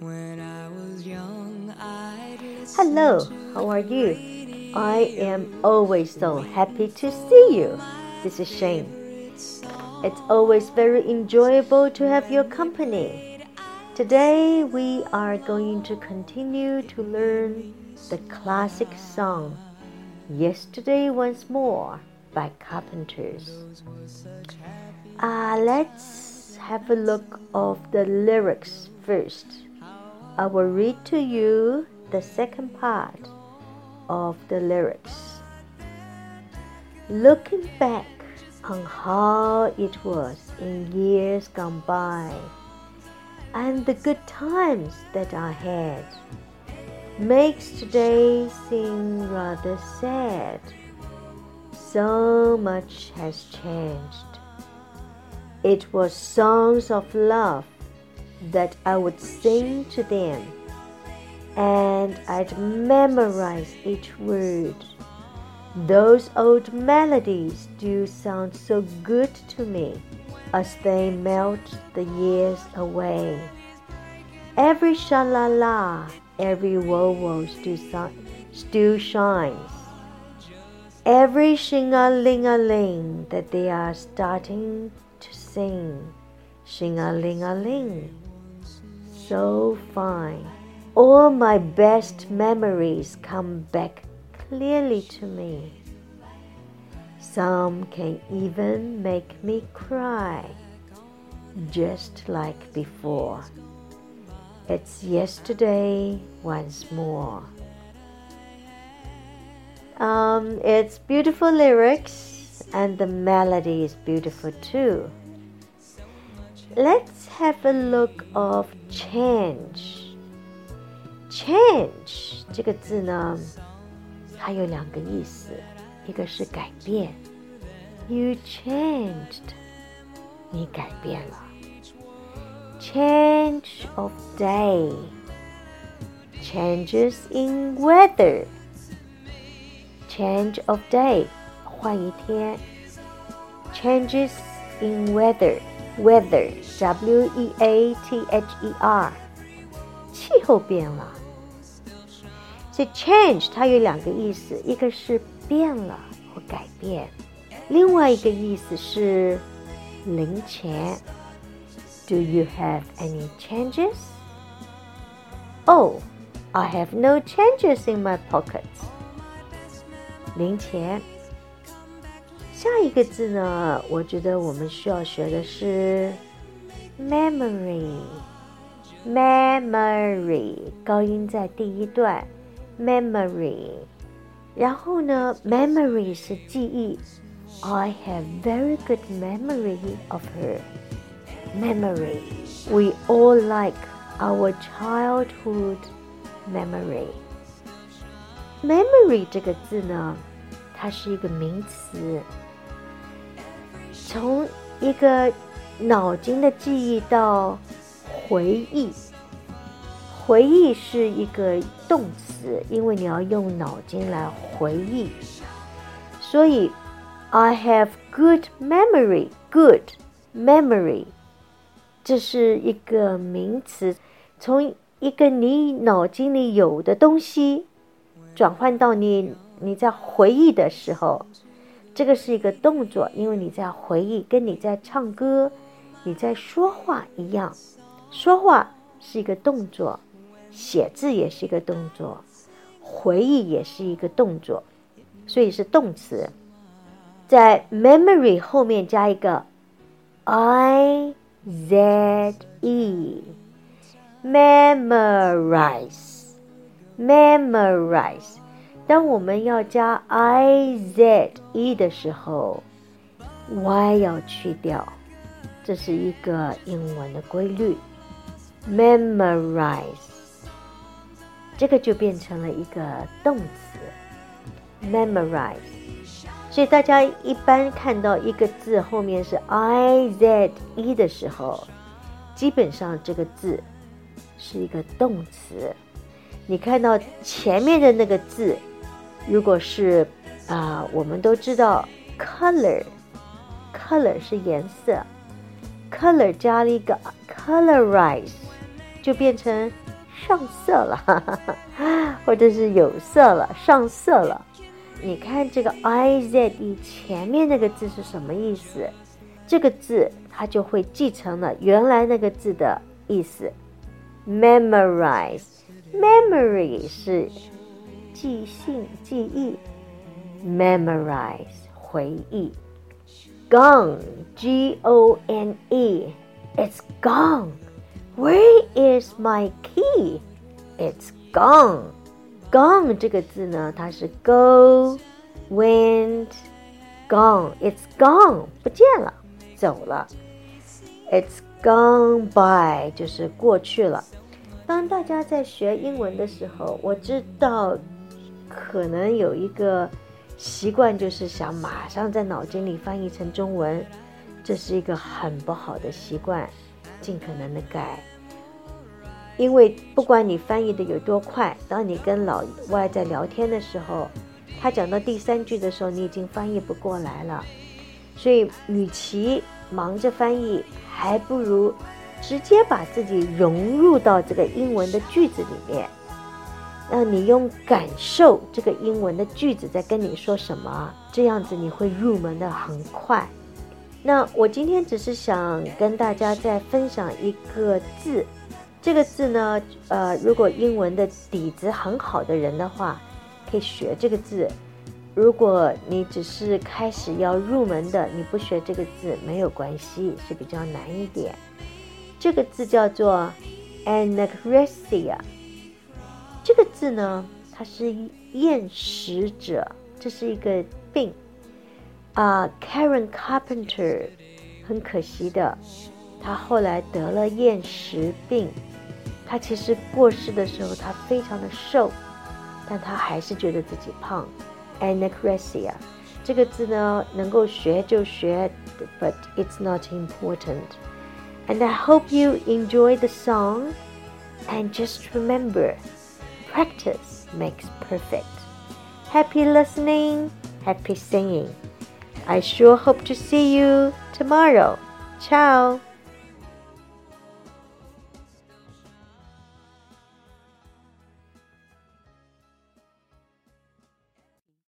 Hello, how are you? I am always so happy to see you. This is Shane. It's always very enjoyable to have your company. Today we are going to continue to learn the classic song Yesterday Once More by Carpenters. Let's have a look of the lyrics first. I will read to you the second part of the lyrics. Looking back on how it was in years gone by and the good times that I had makes today seem rather sad. So much has changed. It was songs of love that I would sing to them, and I'd memorize each word. Those old melodies do sound so good to me as they melt the years away. Every sha-la-la, every wo-wo still shines. Every shing-a-ling-a-ling that they are starting to sing. Shing-a-ling-a-ling. So fine. All my best memories come back clearly to me. Some can even make me cry, just like before. It's yesterday once more. It's beautiful lyrics, and the melody is beautiful too. Let's have a look of change. Change 这个字呢，它有两个意思，一个是改变 ，You changed， 你改变了。Change of day, changes in weather. Change of day, 换一天。Changes in weather, weather, W-E-A-T-H-E-R， 气候变了。所以 change 它有两个意思，一个是变了或改变，另外一个意思是零钱。Do you have any changes? Oh, I have no changes in my pockets. 零钱。下一个字呢，我觉得我们需要学的是 memory. Memory 高音在第一段 memory， 然后呢 memory 是记忆 I have very good memory of her. Memory. We all like our childhood memory. Memory 这个字呢，它是一个名词，从一个脑筋的记忆到回忆。回忆是一个动词，因为你要用脑筋来回忆，所以 I have good memory. Good memory 这是一个名词，从一个你脑筋里有的东西转换到你在回忆的时候，这个是一个动作，因为你在回忆，跟你在唱歌你在说话一样，说话是一个动作，写字也是一个动作，回忆也是一个动作，所以是动词。在 memory 后面加一个 IZE memorize. 当我们要加 IZE 的时候 Y 要去掉，这是一个英文的规律。 Memorize 这个就变成了一个动词 Memorize。 所以大家一般看到一个字后面是 IZE 的时候，基本上这个字是一个动词。你看到前面的那个字，如果是我们都知道 color 是颜色， color 加了一个 colorize 就变成上色了，或者是有色了，上色了。你看这个 IZE 前面那个字是什么意思？这个字它就会继承了原来那个字的意思。Memorize， memory 是记性、记忆， memorize 回忆。Gone, G-O-N-E, it's gone. Where is my key? It's gone. Gone 这个字呢，它是 go, went, gone. It's gone, 不见了，走了。It's gone by 就是过去了。当大家在学英文的时候，我知道可能有一个习惯，就是想马上在脑筋里翻译成中文，这是一个很不好的习惯，尽可能的改。因为不管你翻译的有多快，当你跟老外在聊天的时候，他讲到第3句的时候，你已经翻译不过来了。所以与其忙着翻译，还不如直接把自己融入到这个英文的句子里面，让你用感受这个英文的句子在跟你说什么，这样子你会入门的很快。那我今天只是想跟大家再分享一个字，这个字呢，如果英文的底子很好的人的话，可以学这个字。如果你只是开始要入门的，你不学这个字没有关系，是比较难一点。这个字叫做 anorexia。这个字呢，它是厌食者，这是一个病。Karen Carpenter 很可惜的，他后来得了厌食病。他其实过世的时候，他非常的瘦，但他还是觉得自己胖。Anorexia 这个字呢，能够学就学 ，but it's not important. And I hope you enjoy the song. And just remember, practice makes perfect. Happy listening, happy singing. I sure hope to see you tomorrow. Ciao.